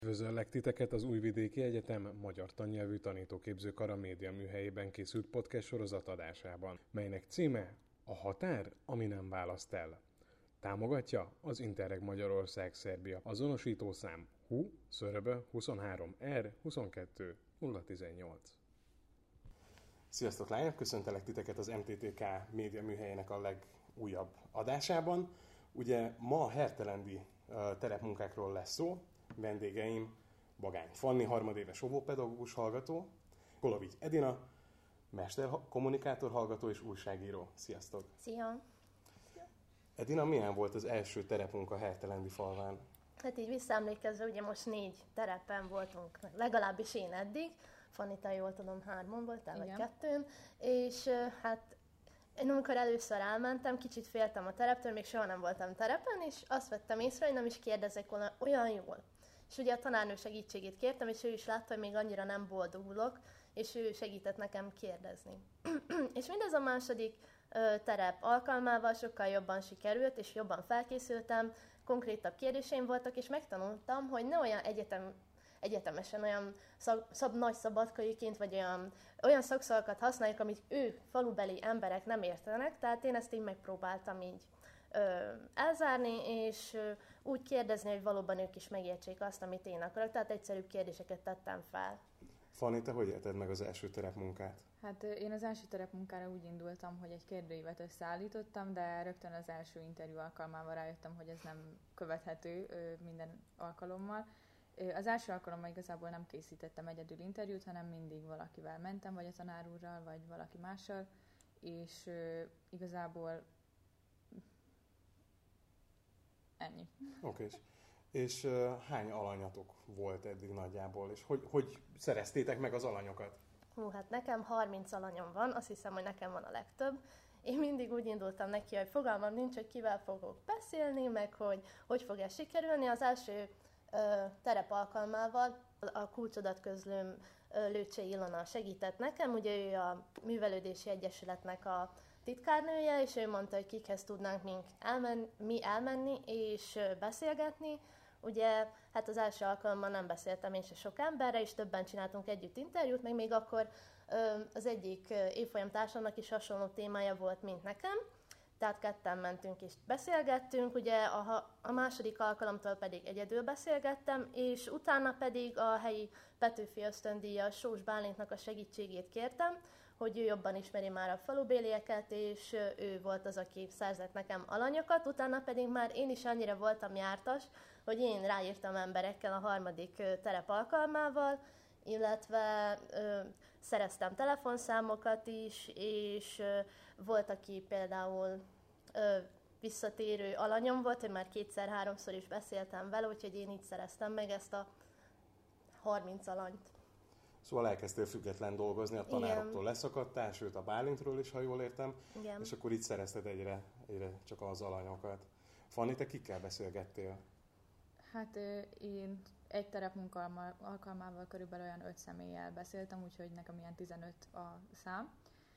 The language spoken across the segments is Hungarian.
Üdvözöllek titeket az Újvidéki Egyetem magyar tannyelvű tanítóképző kara média műhelyében készült podcast sorozat adásában, melynek címe A határ, ami nem választ el. Támogatja az Interreg Magyarország Szerbia azonosítószám HU/23R22018. Sziasztok lányok, köszöntelek titeket az MTTK média műhelyének a legújabb adásában. Ugye ma a hertelendi terepmunkákról lesz szó. Vendégeim Bagány Fanni, harmadéves óvópedagógus hallgató, Kolovics Edina, mesterkommunikátor hallgató és újságíró. Sziasztok! Szia! Edina, milyen volt az első terepmunka Hertelendi falván? Hát így visszaemlékezve, ugye most 4 terepen voltunk, legalábbis én eddig. Fanni, te jól tudom, 3-on voltál, vagy 2-n. És hát én amikor először elmentem, kicsit féltem a tereptől, még soha nem voltam terepen, és azt vettem észre, hogy nem is kérdezek olyan jól. És ugye a tanárnő segítségét kértem, és ő is látta, hogy még annyira nem boldogulok, és ő segített nekem kérdezni. És mindez a második terep alkalmával sokkal jobban sikerült, és jobban felkészültem, konkrétabb kérdéseim voltak, és megtanultam, hogy ne olyan egyetemesen olyan nagy szabadkaiként, vagy olyan szakszavakat használjuk, amit falubeli emberek nem értenek, tehát én ezt így megpróbáltam így elzárni, és úgy kérdezni, hogy valóban ők is megértsék azt, amit én akarok, tehát egyszerűbb kérdéseket tettem fel. Fanni, te hogy élted meg az első terepmunkát? Hát én az első terepmunkára úgy indultam, hogy egy kérdőívet összeállítottam, de rögtön az első interjú alkalmával rájöttem, hogy ez nem követhető minden alkalommal. Az első alkalommal igazából nem készítettem egyedül interjút, hanem mindig valakivel mentem, vagy a tanár úrral, vagy valaki mással, és igazából ennyi. Oké. És hány alanyatok volt eddig nagyjából, és hogy szereztétek meg az alanyokat? Hát nekem 30 alanyom van, azt hiszem, hogy nekem van a legtöbb. Én mindig úgy indultam neki, hogy fogalmam nincs, hogy kivel fogok beszélni, meg hogy fog ez sikerülni. Az első terep alkalmával a kulcsodatközlőm Lőcsei Ilona segített nekem, ugye ő a Művelődési Egyesületnek a titkárnője, és ő mondta, hogy kikhez tudnánk mi elmenni és beszélgetni. Ugye, hát az első alkalommal nem beszéltem én se sok emberre, és többen csináltunk együtt interjút, meg még akkor az egyik évfolyam társamnak is hasonló témája volt, mint nekem. Tehát ketten mentünk és beszélgettünk, ugye a második alkalomtól pedig egyedül beszélgettem, és utána pedig a helyi Petőfi ösztöndíjas Sós Bálintnak a segítségét kértem, hogy ő jobban ismeri már a falubélieket, és ő volt az, aki szerzett nekem alanyokat, utána pedig már én is annyira voltam jártas, hogy én ráírtam emberekkel a harmadik terep alkalmával, illetve szereztem telefonszámokat is, és volt, aki például visszatérő alanyom volt, hogy már 2-3-szor is beszéltem vele, úgyhogy én így szereztem meg ezt a 30 alanyt. Szóval elkezdtél független dolgozni, a tanároktól leszakadtál, sőt a Bálintról is, ha jól értem, igen. És akkor így szerezted egyre csak az alanyokat. Fanni, te kikkel beszélgettél? Hát én egy terepmunka alkalmával körülbelül olyan 5 személlyel beszéltem, úgyhogy nekem ilyen 15 a szám.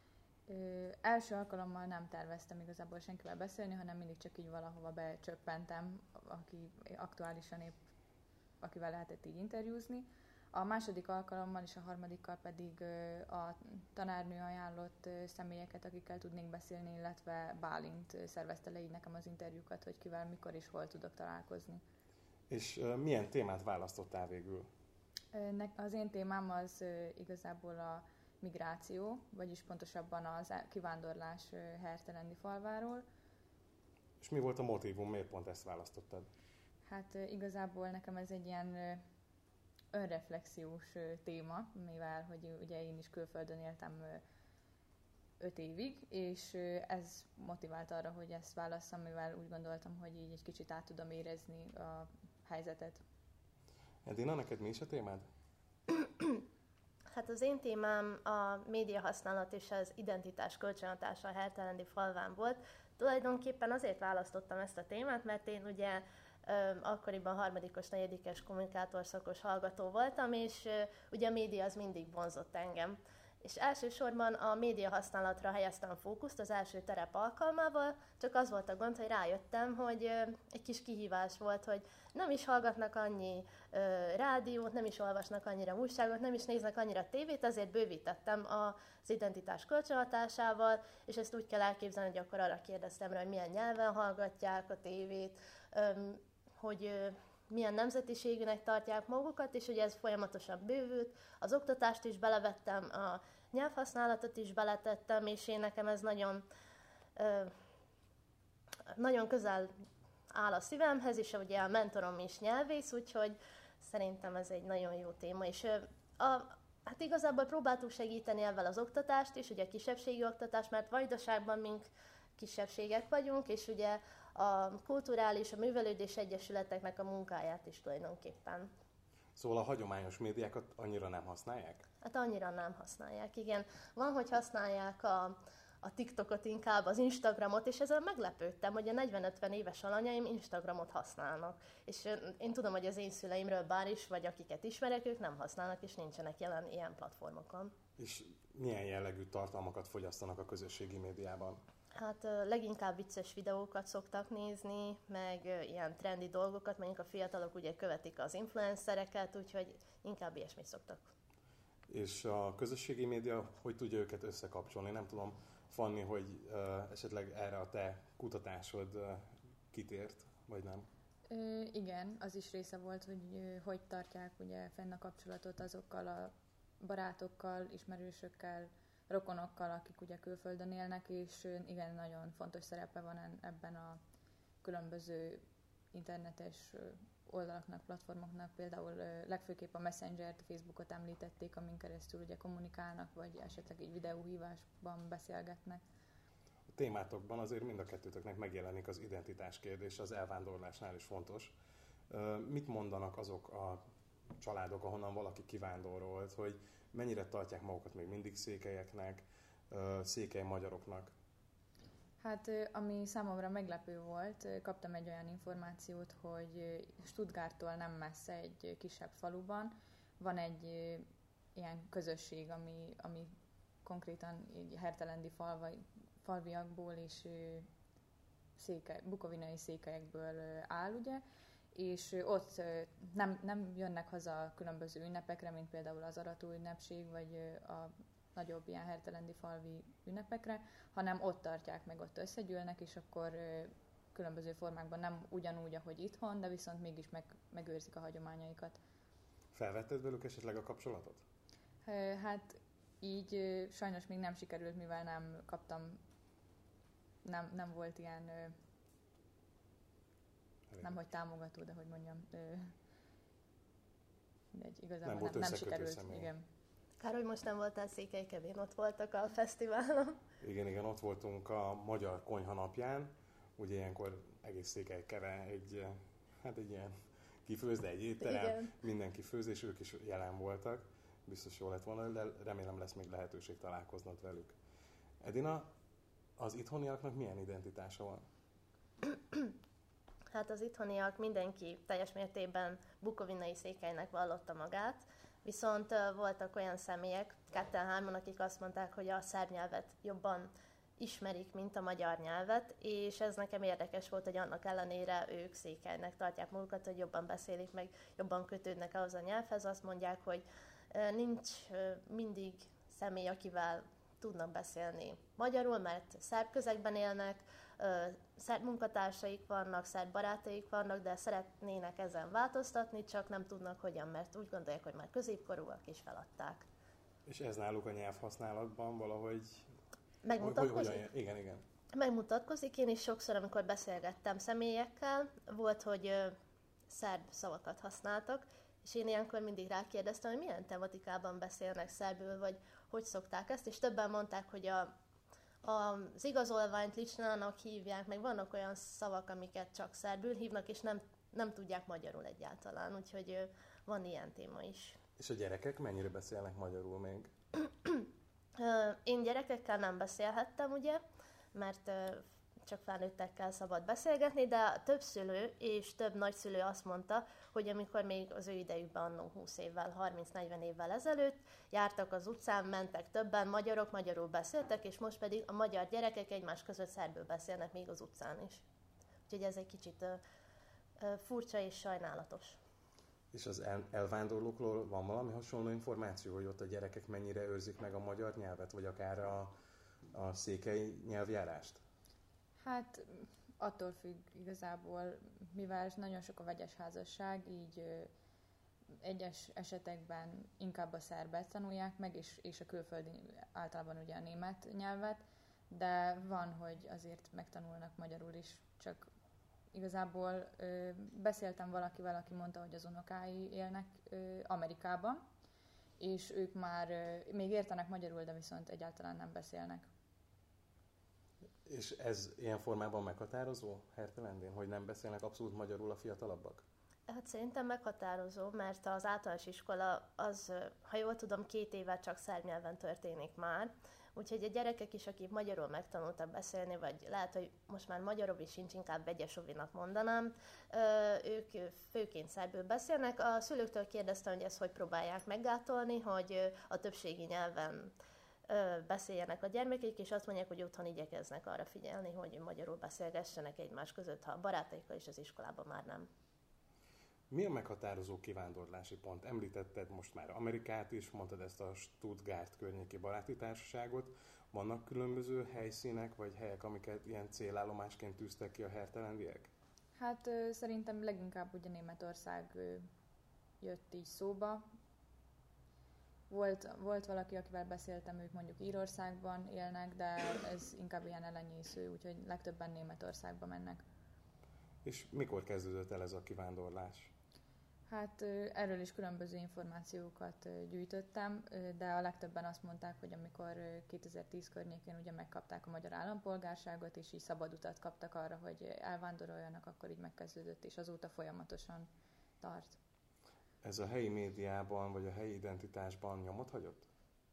Első alkalommal nem terveztem igazából senkivel beszélni, hanem mindig csak így valahova becsöppentem, aki aktuálisan épp, akivel lehetett így interjúzni. A második alkalommal és a harmadikkal pedig a tanárnő ajánlott személyeket, akikkel tudnék beszélni, illetve Bálint szervezte le így nekem az interjúkat, hogy kivel, mikor és hol tudok találkozni. És milyen témát választottál végül? Az én témám az igazából a migráció, vagyis pontosabban az kivándorlás Hertelendi falváról. És mi volt a motívum, miért pont ezt választottad? Hát igazából nekem ez egy ilyen önreflexiós téma, mivel hogy ugye én is külföldön éltem 5 évig, és ez motivált arra, hogy ezt válasszam, mivel úgy gondoltam, hogy így egy kicsit át tudom érezni a helyzetet. Edina, neked mi is a témád? Hát az én témám a médiahasználat és az identitás kölcsönhatása a Hertelendi falván volt. Tulajdonképpen azért választottam ezt a témát, mert én ugye akkoriban harmadikos, negyedikes kommunikátorszakos hallgató voltam, és ugye a média az mindig vonzott engem. És elsősorban a média használatra helyeztem a fókuszt az első terep alkalmával, csak az volt a gond, hogy rájöttem, hogy egy kis kihívás volt, hogy nem is hallgatnak annyi rádiót, nem is olvasnak annyira újságot, nem is néznek annyira tévét, ezért bővítettem az identitás kölcsönhatásával, és ezt úgy kell elképzelni, hogy akkor arra kérdeztem rá, hogy milyen nyelven hallgatják a tévét, hogy milyen nemzetiségűnek tartják magukat, és ugye ez folyamatosan bővült. Az oktatást is belevettem, a nyelvhasználatot is beletettem, és én nekem ez nagyon közel áll a szívemhez, és ugye a mentorom is nyelvész, úgyhogy szerintem ez egy nagyon jó téma. És hát igazából próbáltuk segíteni ebben az oktatást is, ugye a kisebbségi oktatást, mert Vajdaságban mink kisebbségek vagyunk, és ugye a kulturális, a művelődés egyesületeknek a munkáját is tulajdonképpen. Szóval a hagyományos médiákat annyira nem használják? Hát annyira nem használják, igen. Van, hogy használják a TikTokot inkább, az Instagramot, és ezzel meglepődtem, hogy a 40-50 éves alanyaim Instagramot használnak. És én tudom, hogy az én szüleimről bár is, vagy akiket ismerek, ők nem használnak, és nincsenek jelen ilyen platformokon. És milyen jellegű tartalmakat fogyasztanak a közösségi médiában? Hát leginkább vicces videókat szoktak nézni, meg ilyen trendi dolgokat, mondjuk a fiatalok ugye követik az influencereket, úgyhogy inkább ilyesmit szoktak. És a közösségi média hogy tudja őket összekapcsolni? Nem tudom, Fanni, hogy esetleg erre a te kutatásod kitért, vagy nem? Igen, az is része volt, hogy tartják ugye fenn a kapcsolatot azokkal a barátokkal, ismerősökkel, rokonokkal, akik ugye külföldön élnek, és igen, nagyon fontos szerepe van ebben a különböző internetes oldalaknak, platformoknak, például legfőképp a Messenger-t, a Facebookot említették, amin keresztül ugye kommunikálnak, vagy esetleg egy videóhívásban beszélgetnek. A témátokban azért mind a kettőtöknek megjelenik az identitás kérdés, az elvándorlásnál is fontos. Mit mondanak azok a családok, ahonnan valaki kivándorolt, hogy mennyire tartják magukat még mindig székelyeknek, székely magyaroknak? Hát ami számomra meglepő volt, kaptam egy olyan információt, hogy Stuttgarttól nem messze egy kisebb faluban van egy ilyen közösség, ami konkrétan így hertelendi falviakból és bukovinai székelyekből áll, ugye, és ott nem jönnek haza különböző ünnepekre, mint például az arató ünnepség, vagy a nagyobb ilyen hertelendi falvi ünnepekre, hanem ott tartják meg, ott összegyűlnek, és akkor különböző formákban nem ugyanúgy, ahogy itthon, de viszont mégis megőrzik a hagyományaikat. Felvetted velük esetleg a kapcsolatot? Hát így sajnos még nem sikerült, mivel nem kaptam, nem volt ilyen, nem hogy támogató, de hogy mondjam, igazából nem sikerült. Személy. Igen. Kár, hogy most nem voltál Székelykevén, ott voltak a fesztiválon. Igen, ott voltunk a Magyar Konyha napján, ugye ilyenkor egész Székelykeve egy ilyen kifőz, de egy étterem, igen. Mindenki főz, és ők is jelen voltak. Biztos jó lett volna, de remélem lesz még lehetőség találkoznod velük. Edina, az itthoniaknak milyen identitása van? Hát az itthoniak mindenki teljes mértékben bukovinai székelynek vallotta magát, viszont voltak olyan személyek, 2-3-an, akik azt mondták, hogy a szerb nyelvet jobban ismerik, mint a magyar nyelvet, és ez nekem érdekes volt, hogy annak ellenére ők székelynek tartják magukat, hogy jobban beszélik, meg jobban kötődnek ahhoz a nyelvhez. Azt mondják, hogy nincs mindig személy, akivel tudnak beszélni magyarul, mert szerb közegben élnek, szerb munkatársaik vannak, szerb barátaik vannak, de szeretnének ezen változtatni, csak nem tudnak hogyan, mert úgy gondolják, hogy már középkorúak és feladták. És ez náluk a nyelvhasználatban valahogy... Megmutatkozik? Igen. Megmutatkozik. Én is sokszor, amikor beszélgettem személyekkel, volt, hogy szerb szavakat használtak, és én ilyenkor mindig rákérdeztem, hogy milyen tematikában beszélnek szerbül, vagy hogy szokták ezt, és többen mondták, hogy az igazolványt licsnának hívják, meg vannak olyan szavak, amiket csak szerbül hívnak, és nem tudják magyarul egyáltalán, úgyhogy van ilyen téma is. És a gyerekek mennyire beszélnek magyarul még? Én gyerekekkel nem beszélhettem, ugye, mert csak felnőttekkel szabad beszélgetni, de több szülő és több nagyszülő azt mondta, hogy amikor még az ő idejükben annó 20 évvel, 30-40 évvel ezelőtt jártak az utcán, mentek többen, magyarok magyarul beszéltek, és most pedig a magyar gyerekek egymás között szerbül beszélnek még az utcán is. Úgyhogy ez egy kicsit furcsa és sajnálatos. És az elvándorlókról van valami hasonló információ, hogy ott a gyerekek mennyire őrzik meg a magyar nyelvet, vagy akár a székely nyelvjárást? Hát attól függ igazából, mivel nagyon sok a vegyes házasság, így egyes esetekben inkább a szerbet tanulják meg, és a külföldi általában ugye a német nyelvet, de van, hogy azért megtanulnak magyarul is, csak igazából beszéltem valakivel, aki mondta, hogy az unokái élnek Amerikában, és ők már még értenek magyarul, de viszont egyáltalán nem beszélnek. És ez ilyen formában meghatározó Hertelendén, hogy nem beszélnek abszolút magyarul a fiatalabbak? Hát szerintem meghatározó, mert az általános iskola az, ha jól tudom, 2 évet csak szerb nyelven történik már. Úgyhogy a gyerekek is, akik magyarul megtanultak beszélni, vagy lehet, hogy most már magyarul is sincs, inkább vegyes ovinak mondanám, ők főként szerbül beszélnek. A szülőktől kérdeztem, hogy ezt hogy próbálják meggátolni, hogy a többségi nyelven beszéljenek a gyermekek, és azt mondják, hogy otthon igyekeznek arra figyelni, hogy magyarul beszélgessenek egymás között, ha a barátaikkal is az iskolában már nem. Mi a meghatározó kivándorlási pont? Említetted most már Amerikát is, mondtad ezt a Stuttgart környéki baráti társaságot. Vannak különböző helyszínek, vagy helyek, amiket ilyen célállomásként tűztek ki a hertelendiek? Hát szerintem leginkább ugye Németország jött így szóba. Volt valaki, akivel beszéltem, ők mondjuk Írországban élnek, de ez inkább ilyen elenyésző, úgyhogy legtöbben Németországba mennek. És mikor kezdődött el ez a kivándorlás? Hát erről is különböző információkat gyűjtöttem, de a legtöbben azt mondták, hogy amikor 2010 környékén ugye megkapták a magyar állampolgárságot, és így szabad utat kaptak arra, hogy elvándoroljanak, akkor így megkezdődött, és azóta folyamatosan tart. Ez a helyi médiában, vagy a helyi identitásban nyomot hagyott?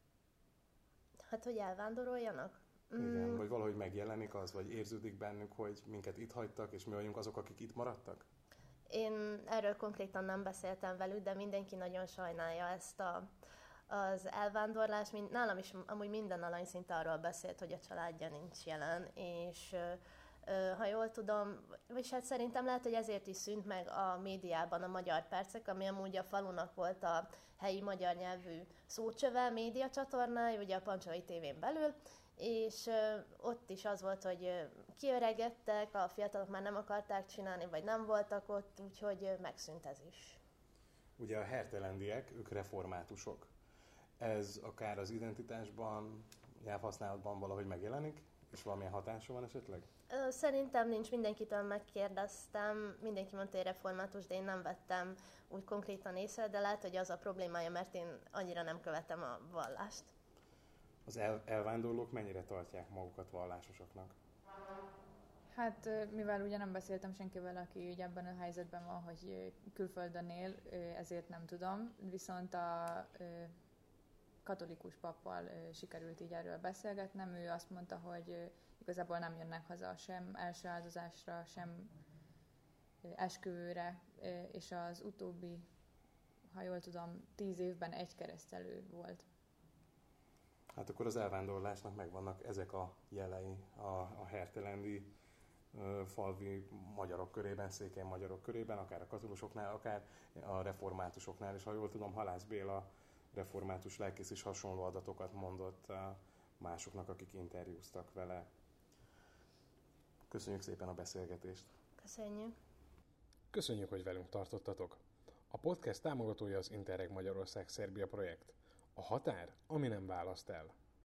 Hát, hogy elvándoroljanak? Igen, vagy valahogy megjelenik az, vagy érződik bennük, hogy minket itt hagytak, és mi vagyunk azok, akik itt maradtak? Én erről konkrétan nem beszéltem velük, de mindenki nagyon sajnálja ezt az elvándorlást. Nálam is amúgy minden alany szinte arról beszélt, hogy a családja nincs jelen, és ha jól tudom, vagy hát szerintem lehet, hogy ezért is szűnt meg a médiában a Magyar Percek, ami amúgy a falunak volt a helyi magyar nyelvű szócsöve, médiacsatornája, ugye a Pancsavai tévén belül, és ott is az volt, hogy kiöregedtek, a fiatalok már nem akarták csinálni, vagy nem voltak ott, úgyhogy megszűnt ez is. Ugye a hertelendiek, ők reformátusok. Ez akár az identitásban, nyelvhasználatban valahogy megjelenik, és valamilyen hatása van esetleg? Szerintem nincs, mindenkitől megkérdeztem, mindenki mondta, hogy református, de én nem vettem úgy konkrétan észre, de lehet, hogy az a problémája, mert én annyira nem követem a vallást. Az elvándorlók mennyire tartják magukat vallásosoknak? Hát mivel ugye nem beszéltem senkivel, aki ugye ebben a helyzetben van, hogy külföldön él, ezért nem tudom, viszont a katolikus pappal sikerült így erről beszélgetnem. Ő azt mondta, hogy igazából nem jönnek haza sem első áldozásra, sem esküvőre, és az utóbbi, ha jól tudom, 10 évben egy keresztelő volt. Hát akkor az elvándorlásnak megvannak ezek a jelei a hertelendi falvi magyarok körében, székely magyarok körében, akár a katolusoknál, akár a reformátusoknál, és ha jól tudom, Halász Béla református lelkész is hasonló adatokat mondott másoknak, akik interjúztak vele. Köszönjük szépen a beszélgetést! Köszönjük! Köszönjük, hogy velünk tartottatok! A podcast támogatója az Interreg Magyarország Szerbia projekt. A határ, ami nem választ el.